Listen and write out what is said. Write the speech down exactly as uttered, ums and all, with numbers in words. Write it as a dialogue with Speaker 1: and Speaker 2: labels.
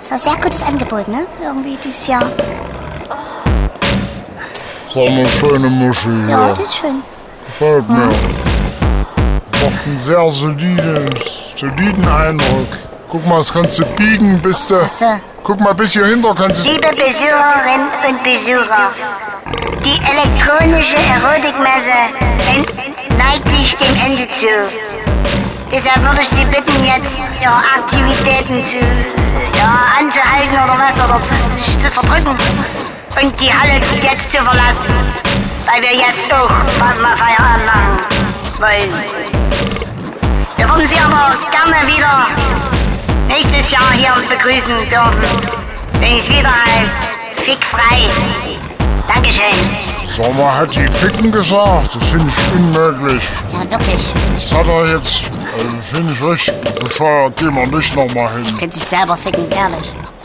Speaker 1: ist ein sehr gutes Angebot, ne? Irgendwie dieses Jahr.
Speaker 2: So eine schöne Muschi hier.
Speaker 1: Ja, das ist schön.
Speaker 2: Gefällt mir. Macht einen sehr soliden, soliden Eindruck. Guck mal, das kannst du biegen, bis du...
Speaker 1: Ach so.
Speaker 2: Guck mal, bis hier hinter kannst du...
Speaker 3: Liebe Besucherinnen und Besucher, die elektronische Erotikmesse neigt sich dem Ende zu. Deshalb würde ich Sie bitten, jetzt Ihre Aktivitäten zu, ja, anzuhalten oder was, oder zu, sich zu verdrücken und die Halle jetzt zu verlassen, weil wir jetzt auch mal Feierabend machen wollen. Wir würden Sie aber gerne wieder nächstes Jahr hier begrüßen dürfen, wenn es wieder heißt, Fick frei. Dankeschön.
Speaker 2: Sag mal, hat die Ficken gesagt? Das finde ich unmöglich.
Speaker 1: Ja, wirklich.
Speaker 2: Das hat er jetzt, äh, finde ich richtig bescheuert. Gehen wir nicht nochmal hin.
Speaker 1: Könnt sich selber ficken, ehrlich.